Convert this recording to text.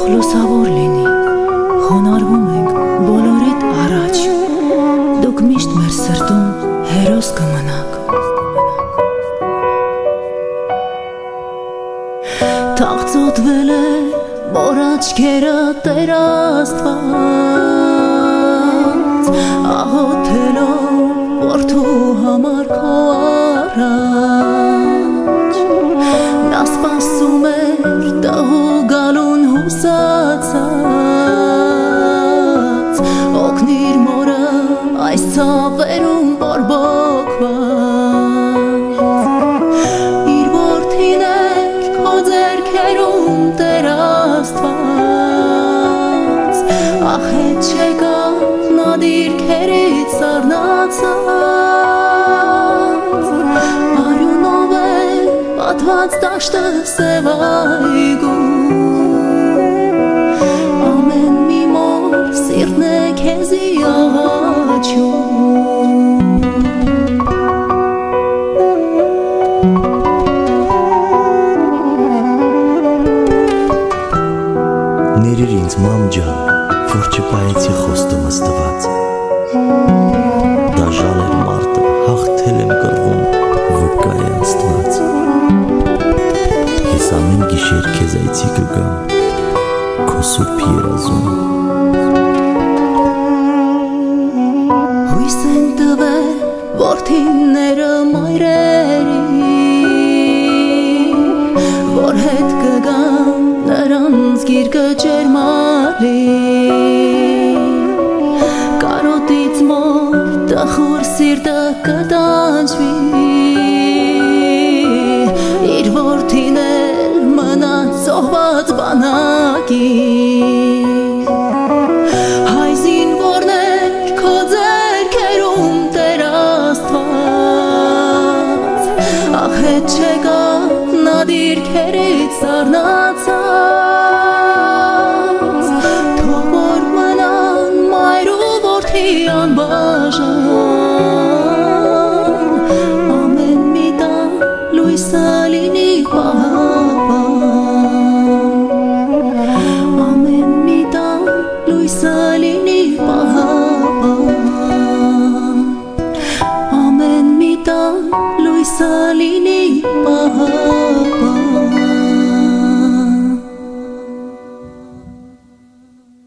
թող լուսավոր լինի, խոնարհվում ենք բոլորիդ առաջ, դուք միշտ մեր սրտում հերոս կմնաք։ Թաղծոտվել է որ աչքերը Տեր Աստված, աղոթելով որդու համար քո առաջ, նա սպասում էր տղու գալուն հուսացած, օգնիր մորը այս ցավերում բորբոքված, իր որդին էր քո ձեռքերում Տեր Աստված, ահ հետ չեկավ նա դիրքերից սառնացած, արյունով է պատված դաշտը սև այգում, ամեն մի մոր սիրտն է քեզի աղաչում։ Ներիր ինձ մամ ջան, որ չպայեցի խոստումս տված, դաժան էր մարտը, հաղթել եմ կռվում, վկա է Աստված, ես ամեն գիշեր քեզ այցի կգամ, քո սուրբ երազում, հույս են տվել որդիները մայրերի, որ հետ կգան նրանց գիրկը ջերմալի, կարոտից մոր տխուր սիրտը կտանջվի, իր որդին էլ մնաց զոհված բանակի,